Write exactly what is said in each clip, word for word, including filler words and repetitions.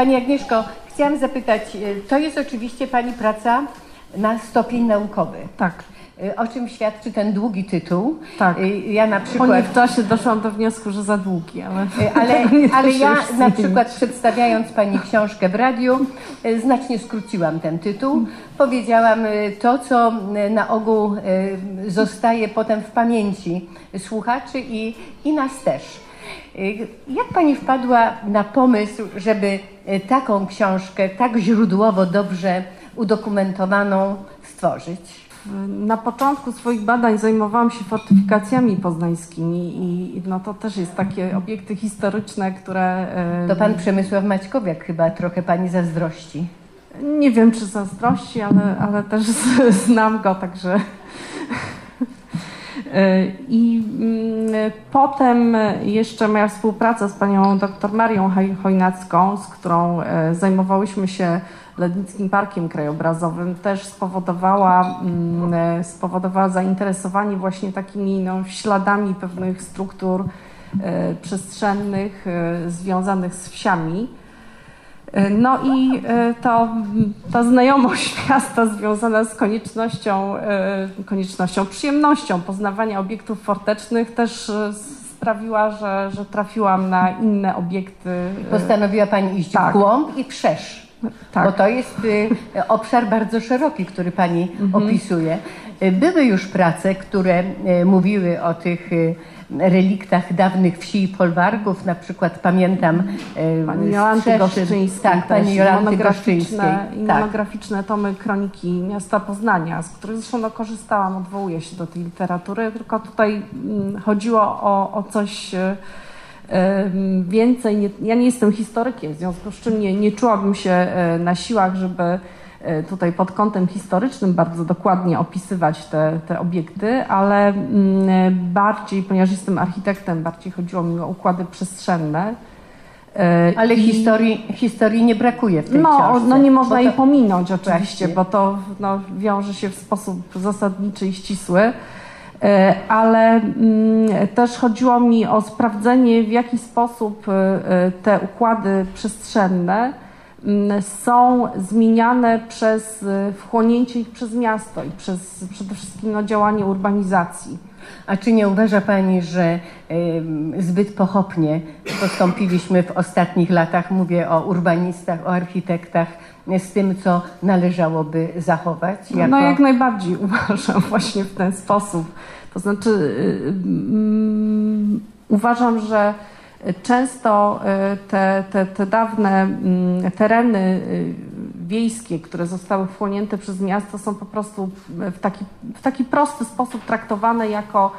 Pani Agnieszko, chciałam zapytać, to jest oczywiście Pani praca na stopień naukowy. Tak. O czym świadczy ten długi tytuł. Tak. Ja na przykład... Po niewczasie doszłam do wniosku, że za długi, ale... Ale, ale ja na przykład przedstawiając Pani książkę w radiu, znacznie skróciłam ten tytuł. Powiedziałam to, co na ogół zostaje potem w pamięci słuchaczy i, i nas też. Jak Pani wpadła na pomysł, żeby taką książkę tak źródłowo dobrze udokumentowaną stworzyć? Na początku swoich badań zajmowałam się fortyfikacjami poznańskimi i no to też jest takie obiekty historyczne, które... To pan Przemysław Maćkowiak chyba trochę Pani zazdrości. Nie wiem, czy zazdrości, ale, ale też znam go, także... I potem jeszcze moja współpraca z panią dr Marią Chojnacką, z którą zajmowałyśmy się Lednickim Parkiem Krajobrazowym, też spowodowała, spowodowała zainteresowanie właśnie takimi no, śladami pewnych struktur przestrzennych związanych z wsiami. No i to, ta znajomość miasta związana z koniecznością, koniecznością, przyjemnością poznawania obiektów fortecznych też sprawiła, że, że trafiłam na inne obiekty. Postanowiła Pani iść tak. w głąb i wszerz, tak. Bo to jest obszar bardzo szeroki, który Pani mhm. opisuje. Były już prace, które mówiły o tych reliktach dawnych wsi i folwarków, na przykład pamiętam pani Jolanty Goszczyńskiej, tak, pani Jolanty Goszczyńskiej. I monograficzne tak. tomy kroniki miasta Poznania, z których zresztą no, korzystałam, odwołuję się do tej literatury, tylko tutaj mm, chodziło o, o coś y, y, więcej. Nie, ja nie jestem historykiem, w związku z czym nie, nie czułabym się y, na siłach, żeby tutaj pod kątem historycznym bardzo dokładnie opisywać te, te obiekty, ale bardziej, ponieważ jestem architektem, bardziej chodziło mi o układy przestrzenne. Ale I, historii, historii nie brakuje w tej no, książce. No nie można to, jej pominąć oczywiście, właśnie. bo to no, wiąże się w sposób zasadniczy i ścisły. Ale też chodziło mi o sprawdzenie, w jaki sposób te układy przestrzenne są zmieniane przez wchłonięcie ich przez miasto i przez przede wszystkim no, działanie urbanizacji. A czy nie uważa Pani, że y, zbyt pochopnie postąpiliśmy w ostatnich latach, mówię o urbanistach, o architektach, z tym, co należałoby zachować? Jako... No jak najbardziej uważam właśnie w ten sposób. To znaczy y, y, uważam, że często te, te, te dawne tereny wiejskie, które zostały wchłonięte przez miasto, są po prostu w taki, w taki prosty sposób traktowane jako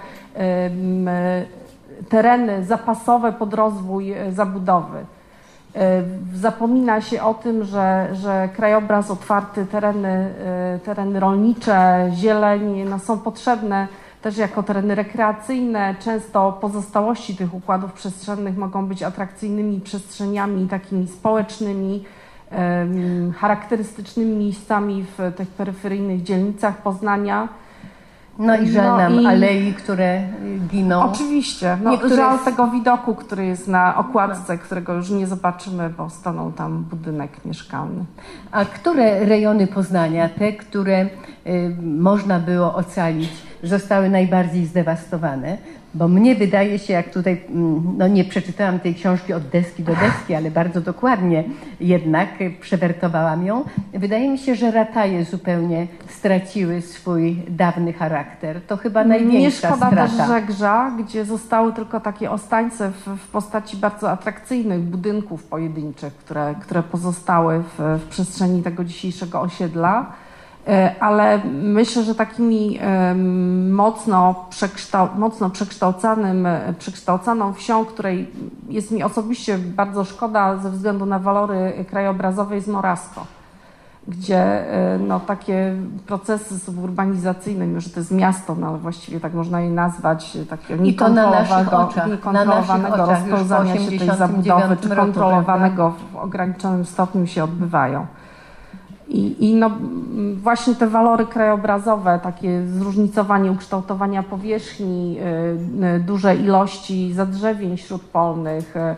tereny zapasowe pod rozwój zabudowy. Zapomina się o tym, że, że krajobraz otwarty, tereny, tereny rolnicze, zieleń no, są potrzebne też jako tereny rekreacyjne. Często pozostałości tych układów przestrzennych mogą być atrakcyjnymi przestrzeniami takimi społecznymi, um, charakterystycznymi miejscami w tych peryferyjnych dzielnicach Poznania. No i żal nam no i... alei, które giną. Oczywiście. No, Niektóre... Żal tego widoku, który jest na okładce, którego już nie zobaczymy, bo stanął tam budynek mieszkalny. A które rejony Poznania, te, które y, można było ocalić, zostały najbardziej zdewastowane? Bo mnie wydaje się, jak tutaj, no nie przeczytałam tej książki od deski do deski, ale bardzo dokładnie jednak przewertowałam ją. Wydaje mi się, że rataje zupełnie straciły swój dawny charakter. To chyba największa strata. Nie szkoda też Żegrza, gdzie zostały tylko takie ostańce w, w postaci bardzo atrakcyjnych budynków pojedynczych, które, które pozostały w, w przestrzeni tego dzisiejszego osiedla. Ale myślę, że takimi mocno, przekształ, mocno przekształcanym, przekształcaną wsią, której jest mi osobiście bardzo szkoda ze względu na walory krajobrazowe, jest Morasko, gdzie no, takie procesy suburbanizacyjne, mimo że to jest miasto, no, ale właściwie tak można je nazwać, takiego niekontrolowanego, niekontrolowanego rozpełzania się tej zabudowy, czy kontrolowanego w ograniczonym stopniu się odbywają. I, I no właśnie te walory krajobrazowe, takie zróżnicowanie ukształtowania powierzchni, y, y, duże ilości zadrzewień śródpolnych, y,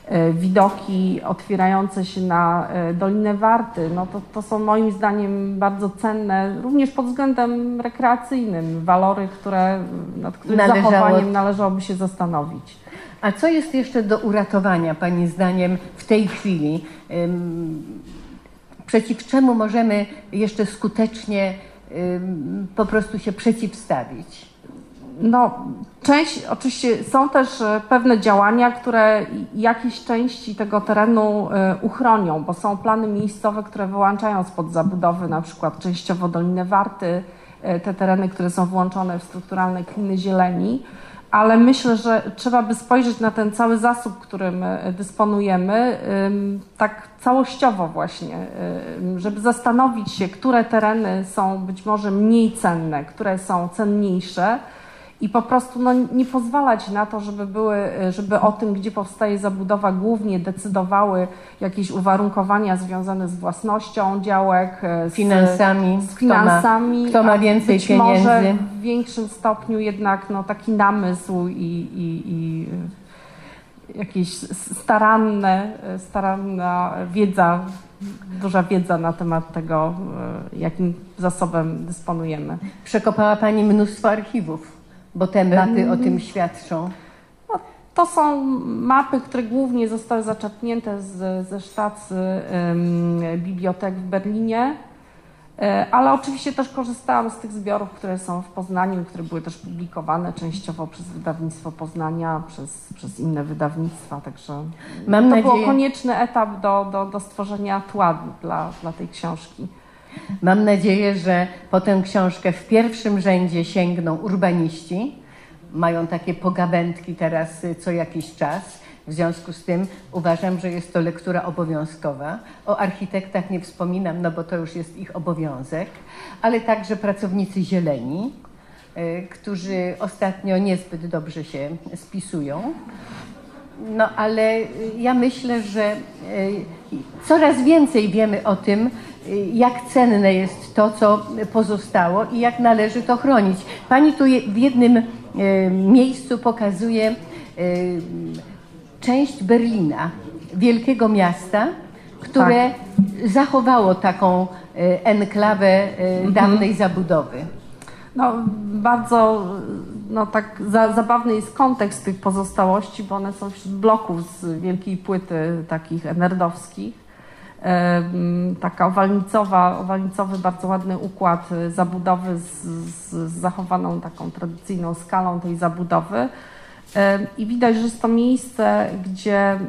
widoki otwierające się na Dolinę Warty, no to, to są moim zdaniem bardzo cenne, również pod względem rekreacyjnym, walory, które, nad których Należało... zachowaniem należałoby się zastanowić. A co jest jeszcze do uratowania, Pani zdaniem, w tej chwili? Przeciw czemu możemy jeszcze skutecznie po prostu się przeciwstawić? No, część, oczywiście są też pewne działania, które jakieś części tego terenu uchronią, bo są plany miejscowe, które wyłączają spod zabudowy na przykład częściowo Dolinę Warty, te tereny, które są włączone w strukturalne kliny zieleni, ale myślę, że trzeba by spojrzeć na ten cały zasób, którym dysponujemy, tak całościowo właśnie, żeby zastanowić się, które tereny są być może mniej cenne, które są cenniejsze, i po prostu no, nie pozwalać na to, żeby były, żeby o tym, gdzie powstaje zabudowa, głównie decydowały jakieś uwarunkowania związane z własnością działek, z finansami, z finansami kto ma, kto ma więcej być pieniędzy. Może w większym stopniu jednak no, taki namysł i, i, i jakieś staranne, staranna wiedza, duża wiedza na temat tego, jakim zasobem dysponujemy. Przekopała Pani mnóstwo archiwów, bo te mapy o tym świadczą. No, to są mapy, które głównie zostały zaczerpnięte z, ze sztacy um, bibliotek w Berlinie, ale oczywiście też korzystałam z tych zbiorów, które są w Poznaniu, które były też publikowane częściowo przez wydawnictwo Poznania, przez, przez inne wydawnictwa, także Mam to nadzieję... był konieczny etap do, do, do stworzenia tła dla, dla tej książki. Mam nadzieję, że po tę książkę w pierwszym rzędzie sięgną urbaniści. Mają takie pogawędki teraz co jakiś czas. W związku z tym uważam, że jest to lektura obowiązkowa. O architektach nie wspominam, no bo to już jest ich obowiązek, ale także pracownicy zieleni, y, którzy ostatnio niezbyt dobrze się spisują. No ale ja myślę, że y, coraz więcej wiemy o tym, jak cenne jest to, co pozostało i jak należy to chronić. Pani tu w jednym y, miejscu pokazuje y, część Berlina, wielkiego miasta, które tak. zachowało taką y, enklawę y, mhm. dawnej zabudowy. No, bardzo no, tak za, zabawny jest kontekst tych pozostałości, bo one są wśród bloków z wielkiej płyty takich enerdowskich. Taka owalnicowa, owalnicowy, bardzo ładny układ zabudowy z, z, z zachowaną taką tradycyjną skalą tej zabudowy. I widać, że jest to miejsce, gdzie,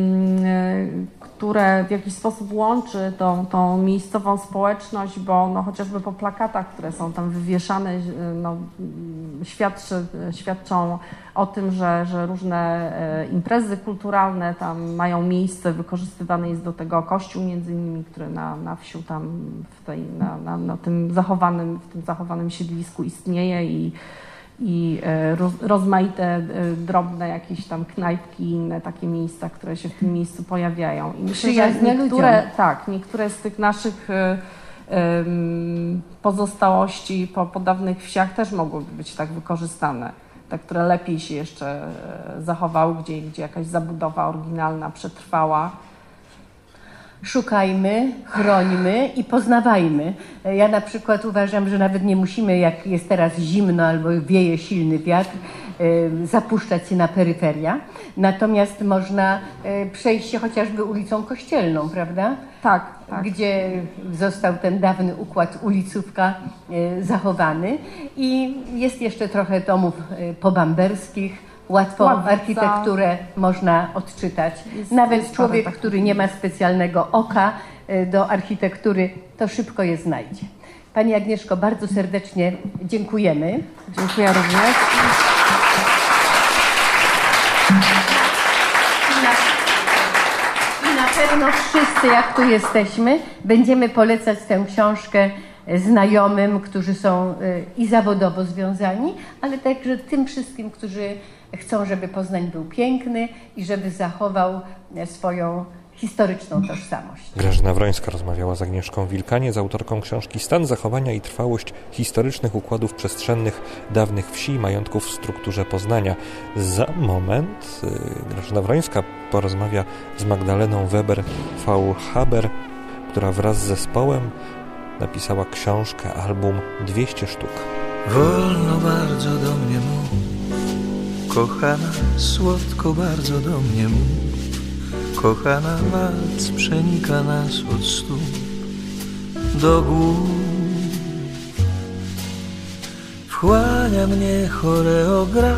które w jakiś sposób łączy tą, tą miejscową społeczność, bo no, chociażby po plakatach, które są tam wywieszane, no, świadczy, świadczą o tym, że, że różne imprezy kulturalne tam mają miejsce, wykorzystywany jest do tego kościół między innymi, który na, na wsiu tam w, tej, na, na, na tym zachowanym, w tym zachowanym siedlisku istnieje i i roz, rozmaite drobne jakieś tam knajpki i inne takie miejsca, które się w tym miejscu pojawiają. I myślę, że niektóre, tak, niektóre z tych naszych um, pozostałości po, po dawnych wsiach też mogłyby być tak wykorzystane. Te, które lepiej się jeszcze zachowały, gdzie, gdzie jakaś zabudowa oryginalna przetrwała. Szukajmy, chrońmy i poznawajmy. Ja na przykład uważam, że nawet nie musimy, jak jest teraz zimno albo wieje silny wiatr, zapuszczać się na peryferia. Natomiast można przejść się chociażby ulicą Kościelną, prawda? Tak, tak. Gdzie został ten dawny układ ulicówka zachowany. I jest jeszcze trochę domów pobamberskich. Łatwo Ławica. Architekturę można odczytać. Jest, Nawet jest człowiek, tak. który nie ma specjalnego oka do architektury, to szybko je znajdzie. Pani Agnieszko, bardzo serdecznie dziękujemy. Dziękuję również. I na, I na pewno wszyscy, jak tu jesteśmy, będziemy polecać tę książkę znajomym, którzy są i zawodowo związani, ale także tym wszystkim, którzy chcą, żeby Poznań był piękny i żeby zachował swoją historyczną tożsamość. Grażyna Wrońska rozmawiała z Agnieszką Wilkaniec, autorką książki Stan zachowania i trwałość historycznych układów przestrzennych dawnych wsi i majątków w strukturze Poznania. Za moment Grażyna Wrońska porozmawia z Magdaleną Weber-Faulhaber, która wraz z zespołem napisała książkę, album dwieście sztuk. Wolno bardzo do mnie mów, kochana, słodko bardzo do mnie mów. Kochana, walc przenika nas od stóp do głów. Wchłania mnie choreografia,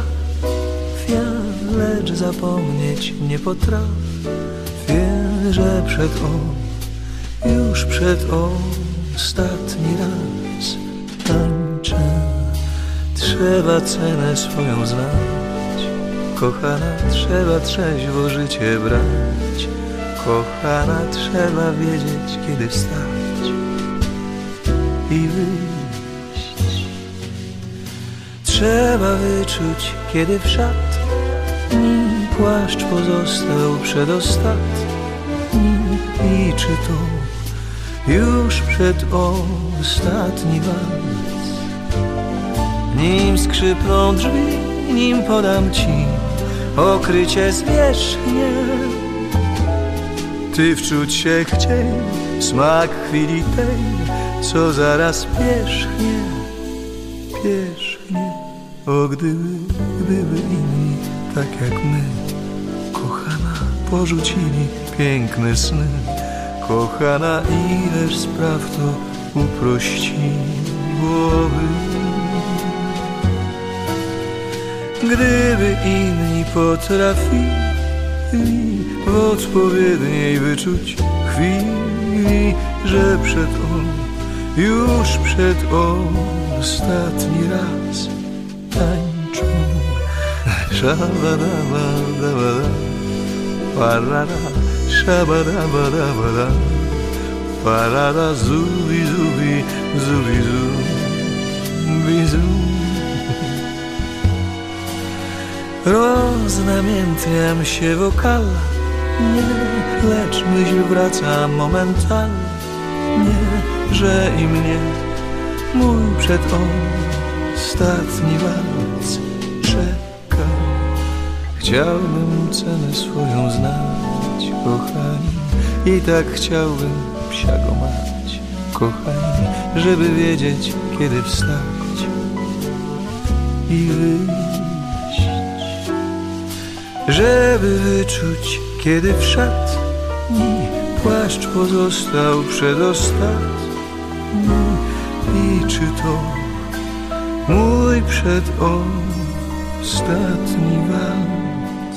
lecz zapomnieć nie potrafię, że przed o, już przed ostatni raz tańczę. Trzeba cenę swoją znać, kochana, trzeba trzeźwo życie brać. Kochana, trzeba wiedzieć, kiedy wstać i wyjść. Trzeba wyczuć, kiedy w szatni płaszcz pozostał przedostatni i czy to już przed ostatni walc. Nim skrzypną drzwi, nim podam ci okrycie zwierzchnie, ty wczuć się chciej smak chwili tej, co zaraz pierzchnie, pierzchnie. O gdyby, gdyby inni tak jak my, kochana, porzucili piękne sny. Kochana, ileż spraw to uprościłoby. Gdyby inni potrafili w odpowiedniej wyczuć chwili, że przed on, już przed ostatni raz tańczą. Szabadabadabada, parara, szabadabadabada, parara, zubi, zubi, zubi, zubi, zubi. Roznamiętniam się wokalnie, lecz myśl wraca momentalnie, że i mnie mój przedostatni walc czeka. Chciałbym cenę swoją znać, kochani, i tak chciałbym psia go mać, kochani, żeby wiedzieć, kiedy wstać i wyjść. Żeby wyczuć, kiedy w szatni płaszcz pozostał przedostatni i czy to mój przedostatni walc.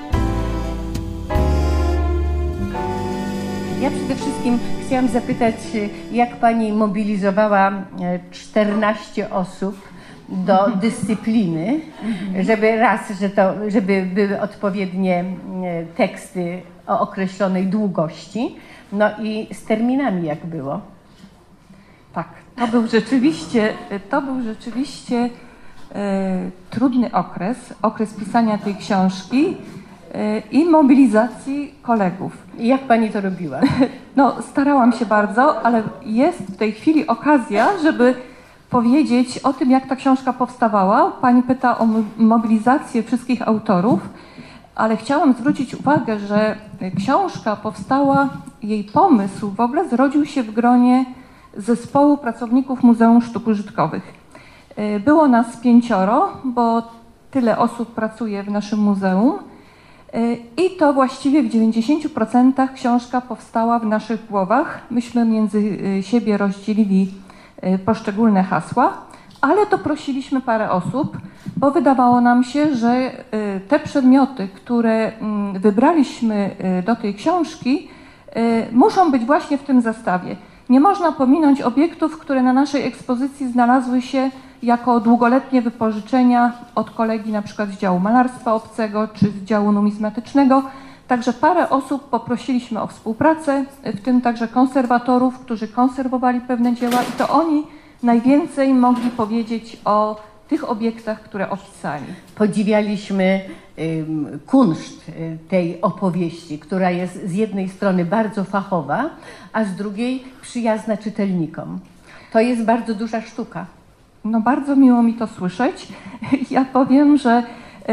Ja przede wszystkim chciałam zapytać, jak pani mobilizowała czternaście osób do dyscypliny, żeby raz, że to, żeby były odpowiednie teksty o określonej długości, no i z terminami jak było? Tak, to był rzeczywiście, to był rzeczywiście e, trudny okres, okres pisania tej książki e, i mobilizacji kolegów. I jak pani to robiła? No, starałam się bardzo, ale jest w tej chwili okazja, żeby powiedzieć o tym, jak ta książka powstawała. Pani pyta o mobilizację wszystkich autorów, ale chciałam zwrócić uwagę, że książka powstała, jej pomysł w ogóle zrodził się w gronie zespołu pracowników Muzeum Sztuk Użytkowych. Było nas pięcioro, bo tyle osób pracuje w naszym muzeum i to właściwie w dziewięćdziesięciu procentach książka powstała w naszych głowach. Myśmy między siebie rozdzielili poszczególne hasła, ale doprosiliśmy parę osób, bo wydawało nam się, że te przedmioty, które wybraliśmy do tej książki, muszą być właśnie w tym zestawie. Nie można pominąć obiektów, które na naszej ekspozycji znalazły się jako długoletnie wypożyczenia od kolegi na przykład z działu malarstwa obcego czy z działu numizmatycznego. Także parę osób poprosiliśmy o współpracę, w tym także konserwatorów, którzy konserwowali pewne dzieła i to oni najwięcej mogli powiedzieć o tych obiektach, które opisali. Podziwialiśmy ym, kunszt y, tej opowieści, która jest z jednej strony bardzo fachowa, a z drugiej przyjazna czytelnikom. To jest bardzo duża sztuka. No bardzo miło mi to słyszeć. Ja powiem, że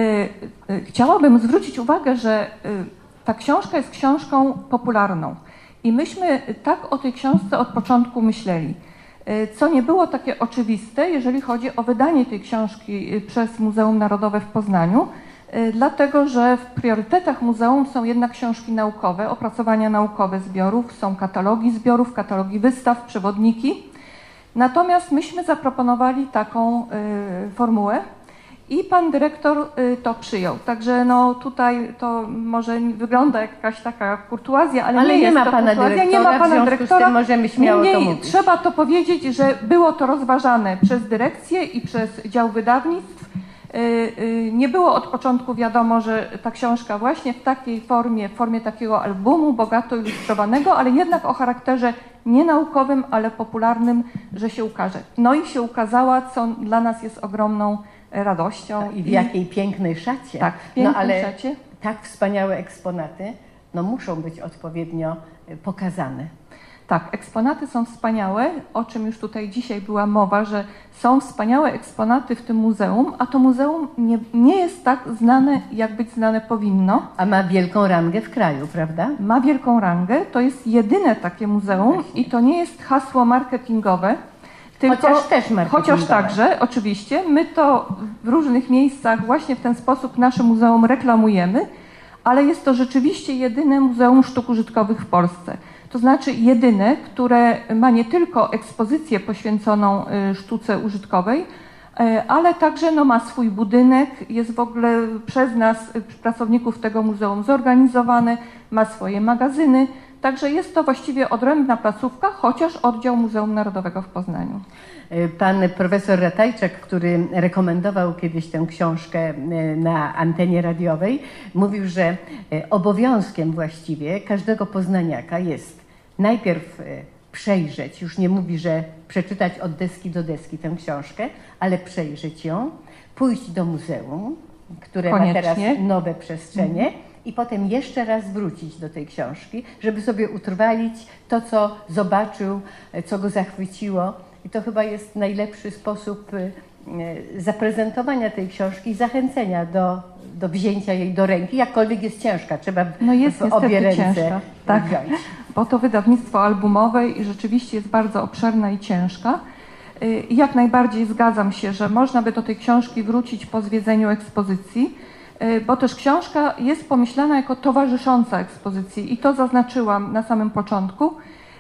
y, y, chciałabym zwrócić uwagę, że y, ta książka jest książką popularną i myśmy tak o tej książce od początku myśleli, y, co nie było takie oczywiste, jeżeli chodzi o wydanie tej książki y, przez Muzeum Narodowe w Poznaniu, y, dlatego że w priorytetach muzeum są jednak książki naukowe, opracowania naukowe zbiorów, są katalogi zbiorów, katalogi wystaw, przewodniki. Natomiast myśmy zaproponowali taką y, formułę i pan dyrektor y, to przyjął. Także no tutaj to może wygląda jak jakaś taka kurtuazja, ale, ale nie, nie jest ma to pana kurtuazja, dyrektora, nie ma pana w związku dyrektora. z tym możemy śmiało Niemniej to mówić. trzeba to powiedzieć, że było to rozważane przez dyrekcję i przez dział wydawnictw. Y, y, nie było od początku wiadomo, że ta książka właśnie w takiej formie, w formie takiego albumu bogato ilustrowanego, ale jednak o charakterze nie naukowym, ale popularnym, że się ukaże. No i się ukazała, co dla nas jest ogromną radością. I w jakiej pięknej szacie. Tak, w pięknej no, ale szacie. tak wspaniałe eksponaty no, muszą być odpowiednio pokazane. Tak, eksponaty są wspaniałe, o czym już tutaj dzisiaj była mowa, że są wspaniałe eksponaty w tym muzeum, a to muzeum nie, nie jest tak znane, jak być znane powinno. A ma wielką rangę w kraju, prawda? Ma wielką rangę, to jest jedyne takie muzeum Właśnie. i to nie jest hasło marketingowe. Tylko, chociaż też marketingowe. Chociaż także, oczywiście. My to w różnych miejscach właśnie w ten sposób nasze muzeum reklamujemy, ale jest to rzeczywiście jedyne muzeum sztuk użytkowych w Polsce. To znaczy jedyne, które ma nie tylko ekspozycję poświęconą sztuce użytkowej, ale także no, ma swój budynek, jest w ogóle przez nas, pracowników tego muzeum zorganizowany, ma swoje magazyny, także jest to właściwie odrębna placówka, chociaż oddział Muzeum Narodowego w Poznaniu. Pan profesor Ratajczak, który rekomendował kiedyś tę książkę na antenie radiowej, mówił, że obowiązkiem właściwie każdego poznaniaka jest najpierw przejrzeć, już nie mówi, że przeczytać od deski do deski tę książkę, ale przejrzeć ją, pójść do muzeum, które Koniecznie. ma teraz nowe przestrzenie, mhm. i potem jeszcze raz wrócić do tej książki, żeby sobie utrwalić to, co zobaczył, co go zachwyciło. I to chyba jest najlepszy sposób zaprezentowania tej książki i zachęcenia do, do wzięcia jej do ręki, jakkolwiek jest ciężka, trzeba no jest w obie ręce ciężka. Tak, wziąć. Bo to wydawnictwo albumowe i rzeczywiście jest bardzo obszerna i ciężka. I jak najbardziej zgadzam się, że można by do tej książki wrócić po zwiedzeniu ekspozycji, bo też książka jest pomyślana jako towarzysząca ekspozycji i to zaznaczyłam na samym początku.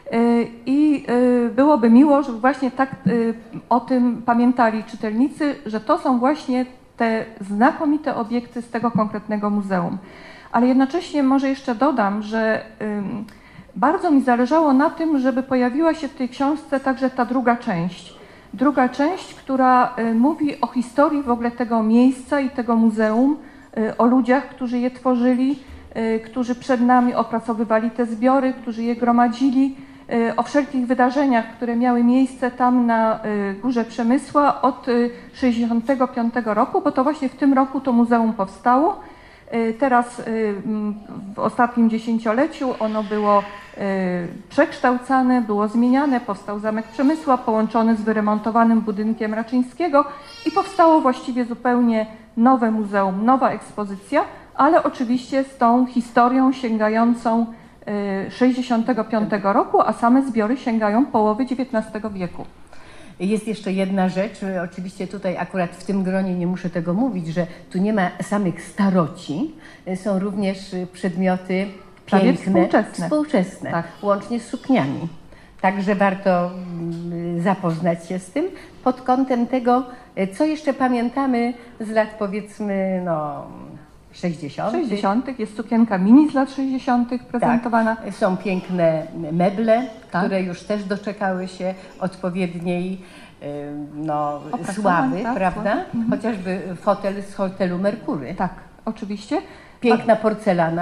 I byłoby miło, żeby właśnie tak o tym pamiętali czytelnicy, że to są właśnie te znakomite obiekty z tego konkretnego muzeum. Ale jednocześnie może jeszcze dodam, że bardzo mi zależało na tym, żeby pojawiła się w tej książce także ta druga część. Druga część, która mówi o historii w ogóle tego miejsca i tego muzeum, o ludziach, którzy je tworzyli, którzy przed nami opracowywali te zbiory, którzy je gromadzili, o wszelkich wydarzeniach, które miały miejsce tam na Górze Przemysła od sześćdziesiątego piątego roku, bo to właśnie w tym roku to muzeum powstało. Teraz w ostatnim dziesięcioleciu ono było przekształcane, było zmieniane, powstał Zamek Przemysła połączony z wyremontowanym budynkiem Raczyńskiego i powstało właściwie zupełnie nowe muzeum, nowa ekspozycja, ale oczywiście z tą historią sięgającą sześćdziesiątego piątego roku, a same zbiory sięgają połowy dziewiętnastego wieku. Jest jeszcze jedna rzecz, oczywiście tutaj akurat w tym gronie nie muszę tego mówić, że tu nie ma samych staroci, są również przedmioty Prawie piękne, współczesne, współczesne tak. łącznie z sukniami. Także warto zapoznać się z tym pod kątem tego, co jeszcze pamiętamy z lat powiedzmy no, sześćdziesiątych. sześćdziesiątych jest sukienka mini z lat sześćdziesiątych prezentowana. Tak. Są piękne meble, tak. które już też doczekały się odpowiedniej no, sławy, tak, prawda? mhm. Chociażby fotel z hotelu Merkury. Tak, oczywiście. Piękna porcelana.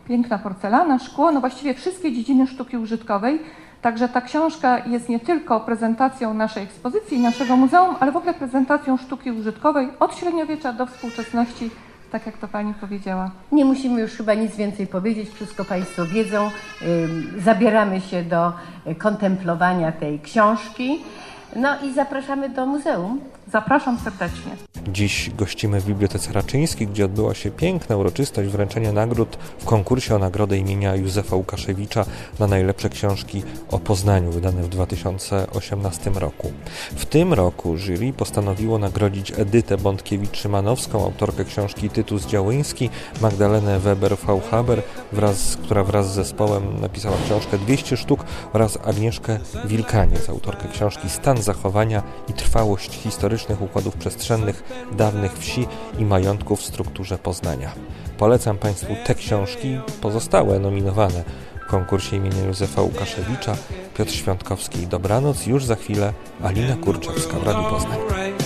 piękna porcelana, szkło, no właściwie wszystkie dziedziny sztuki użytkowej. Także ta książka jest nie tylko prezentacją naszej ekspozycji, naszego muzeum, ale w ogóle prezentacją sztuki użytkowej od średniowiecza do współczesności, tak jak to Pani powiedziała. Nie musimy już chyba nic więcej powiedzieć, wszystko Państwo wiedzą. Zabieramy się do kontemplowania tej książki. No i zapraszamy do muzeum. Zapraszam serdecznie. Dziś gościmy w Bibliotece Raczyńskiej, gdzie odbyła się piękna uroczystość wręczenia nagród w konkursie o nagrodę imienia Józefa Łukaszewicza na najlepsze książki o Poznaniu, wydane w dwa tysiące osiemnastym roku. W tym roku jury postanowiło nagrodzić Edytę Bątkiewicz-Szymanowską, autorkę książki Tytus Działyński, Magdalenę Weber-Fauchaber, wraz, która wraz z zespołem napisała książkę dwieście sztuk, oraz Agnieszkę Wilkaniec, autorkę książki Stan zachowania i trwałość historycznych układów przestrzennych dawnych wsi i majątków w strukturze Poznania. Polecam Państwu te książki, pozostałe nominowane w konkursie imienia Józefa Łukaszewicza. Piotr Świątkowski, dobranoc. Już za chwilę Alina Kurczewska w Radiu Poznań.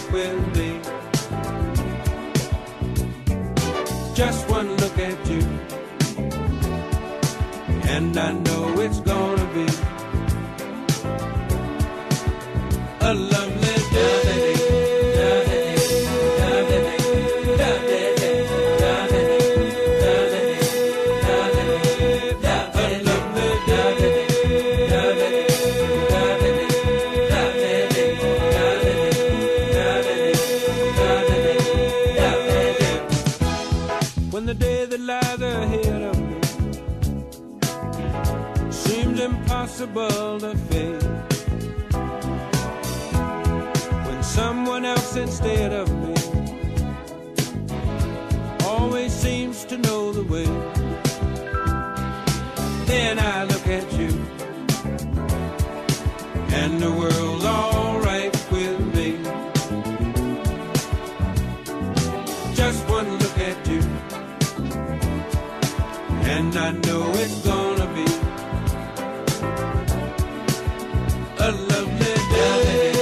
Just one look at you, and I know it's gonna be a lovely day. When the day that lies ahead of me seems impossible to face, when someone else instead of me always seems to know the way, then I look at you and the world's all right with me. Just one look at you and I know it's gonna be a lovely day.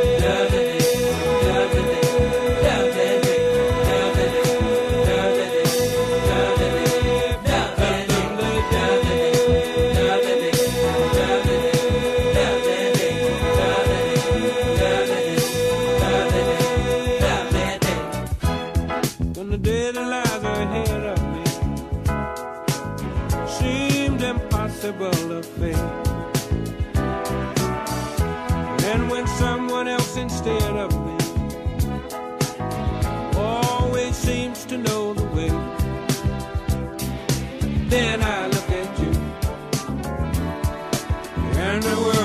When the day that lies ahead of me seemed impossible to face, and when someone else instead of me always seems to know the way, then I look at you and the world